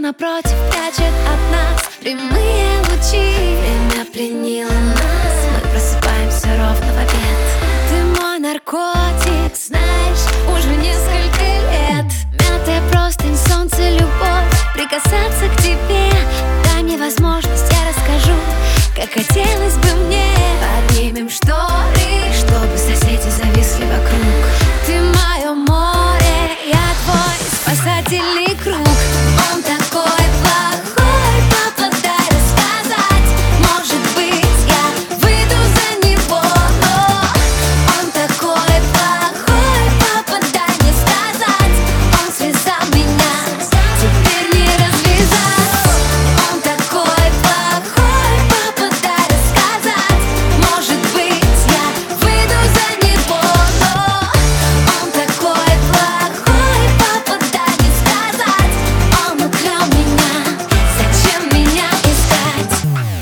напротив прячет от нас прямые лучи. Время пленило нас, мы просыпаемся ровно в обед. Ты мой наркотик, знаешь, уже несколько лет. Мятая простынь, солнце, любовь, прикасаться к тебе. Дай мне возможность, я расскажу, как хотелось бы мне. Поднимем шторы, чтобы соседи зависли вокруг. Ты мое море, я твой спасательный круг. Он такой плохой, папа, дай рассказать. Может быть, я выйду за него, но он такой плохой, папа, дай мне сказать. Он связал меня, теперь не развязать. Он такой плохой, папа, дай рассказать. Может быть, я выйду за него, но он такой плохой, папа, дай мне сказать. Он украл меня, зачем меня искать?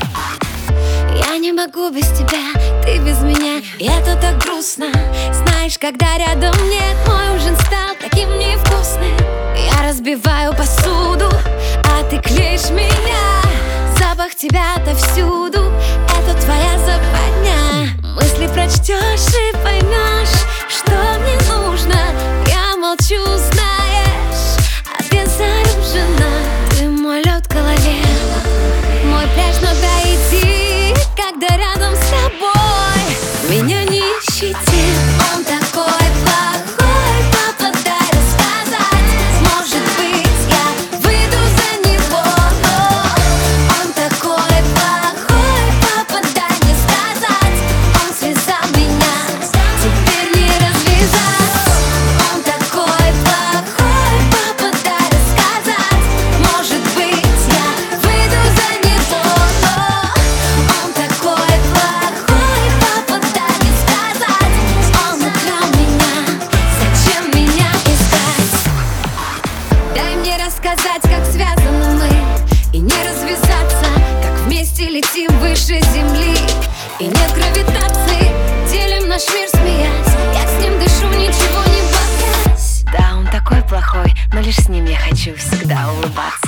Я не могу без тебя, ты без меня, и это так грустно. Знаешь, когда рядом нет, мой ужин стал таким невкусным. Я разбиваю посуду, а ты клеишь меня. Запах тебя отовсюду, это твоя западня. Мысли прочтешь и поймешь, что мне нужно. Я молчу, знаешь, обезоружена. Ты мой лед в голове, мой пляж, но дойди, когда рядом с тобой. Меня не ищите. Он такой плохой, папа, дай рассказать. Может быть, я выйду за него, но он такой плохой, папа, дай мне сказать. Он связал меня, теперь не развязать. Он такой плохой, папа, дай рассказать. Может быть, я выйду за него, но он такой плохой, папа, дай мне сказать. Он украл меня, зачем меня искать? Дай мне рассказать, как связаны мы, и не развязаться, как вместе летим выше земли. И нет гравитации, делим наш мир, смеясь. Я с ним дышу, ничего не боясь. Да, он такой плохой, но лишь с ним я хочу всегда улыбаться.